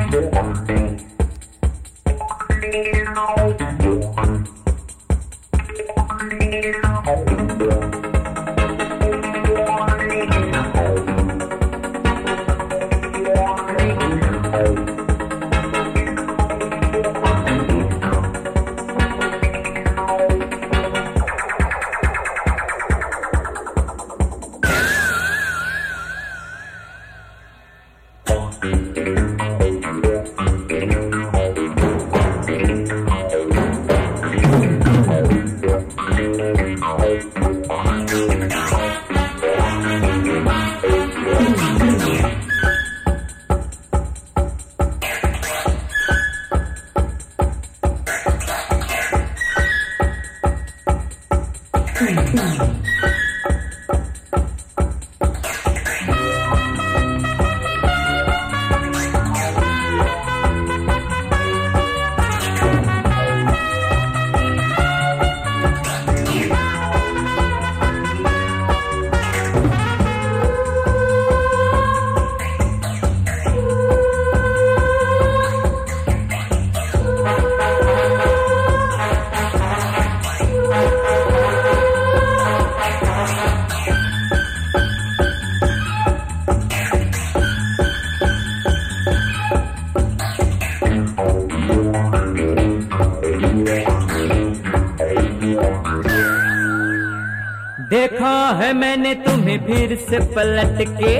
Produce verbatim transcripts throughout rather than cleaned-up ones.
देखा है मैंने तुम्हें फिर से पलट के,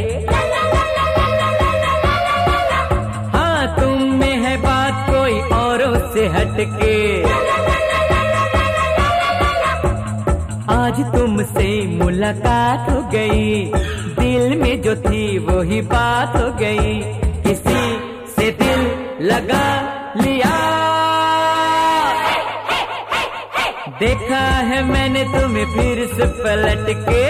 हाँ तुम में है बात कोई औरों से हटके। आज तुमसे मुलाकात हो गई, दिल में जो थी वो ही बात हो गई, किसी से दिल लगा लिया। देखा है मैंने तुम्हें फिर से पलट के,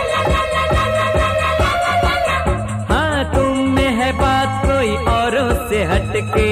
हाँ तुम में है बात कोई औरों से हटके।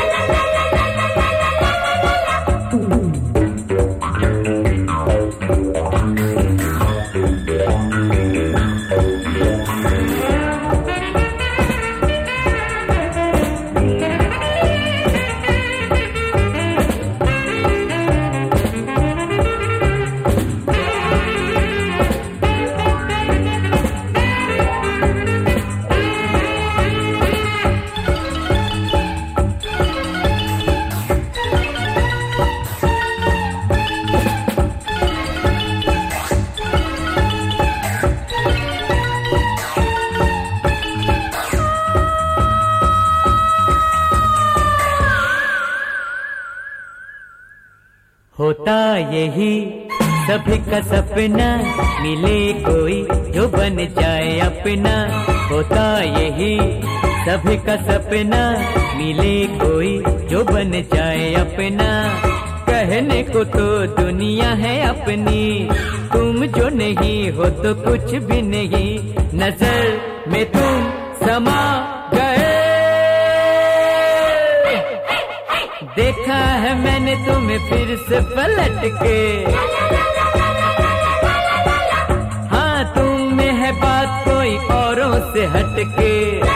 होता यही सभी का सपना, मिले कोई जो बन जाए अपना। होता यही सभी का सपना, मिले कोई जो बन जाए अपना। कहने को तो दुनिया है अपनी, तुम जो नहीं हो तो कुछ भी नहीं। नजर में तुम समा गए, देखा है मैंने तुम्हें फिर से पलट के। हाँ तुम में है बात कोई औरों से हटके।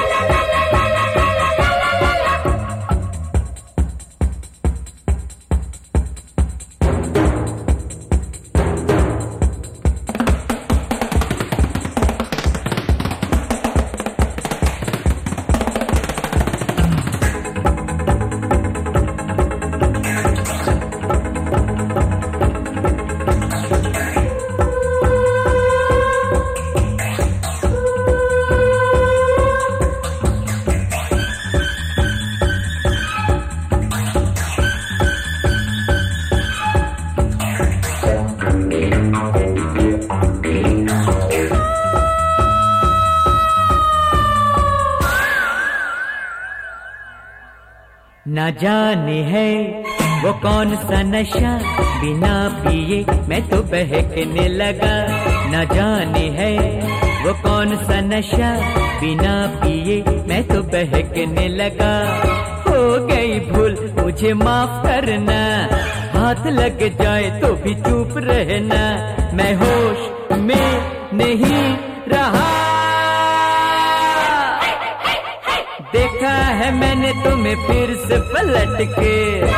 ना जाने है वो कौन सा नशा, बिना पिए मैं तो बहकने लगा। ना जाने है वो कौन सा नशा, बिना पिए मैं तो बहकने लगा। हो गई भूल मुझे माफ करना, हाथ लग जाए तो भी चुप रहना। मैं होश में नहीं रहा, देखा है है मैंने तुम्हें फिर से पलट के।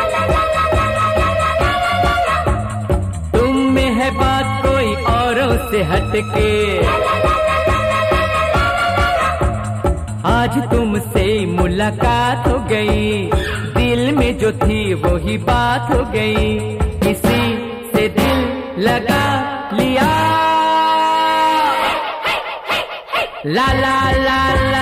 तुम में है बात कोई औरों से हटके। आज तुमसे मुलाकात हो गई, दिल में जो थी वो ही बात हो गई, किसी से दिल लगा लिया। ला ला ला ला